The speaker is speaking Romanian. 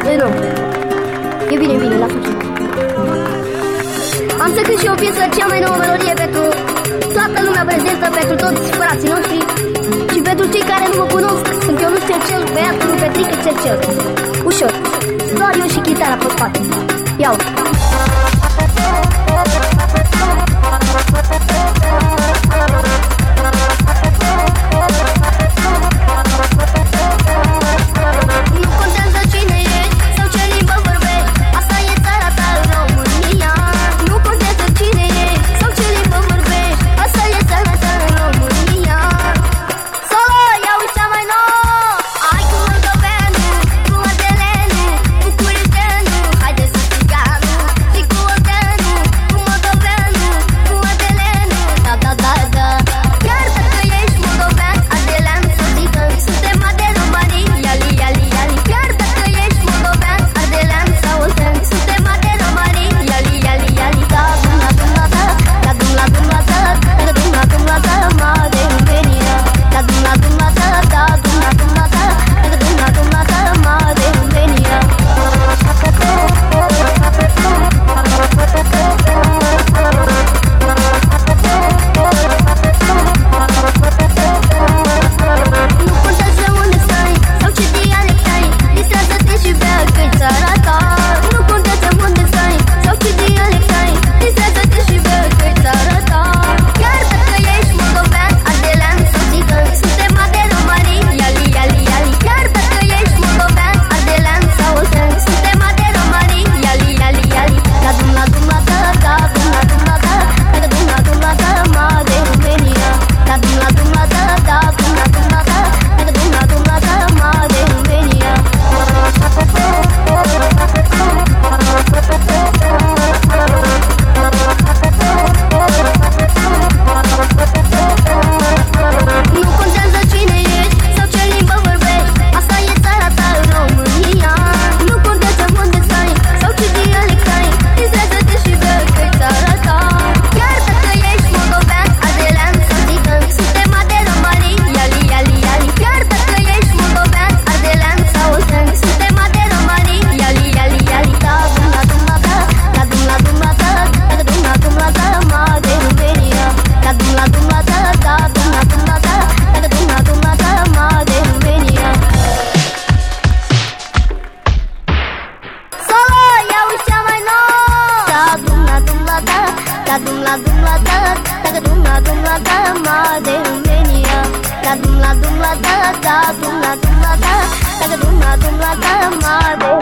Păi nu. E bine, bine, la facem. Am să cânt și o piesă, cea mai nouă melodie pentru toată lumea prezentă, pentru toți frații noștri și pentru cei care nu mă cunosc. Sunt Ionuț Cercel, băiatul lui Petrică Cercel. Ușor, doar eu și chitara pe spate. Iau. Da dum la dum la da, da dum la dum la da, da dum la dum la da, ma de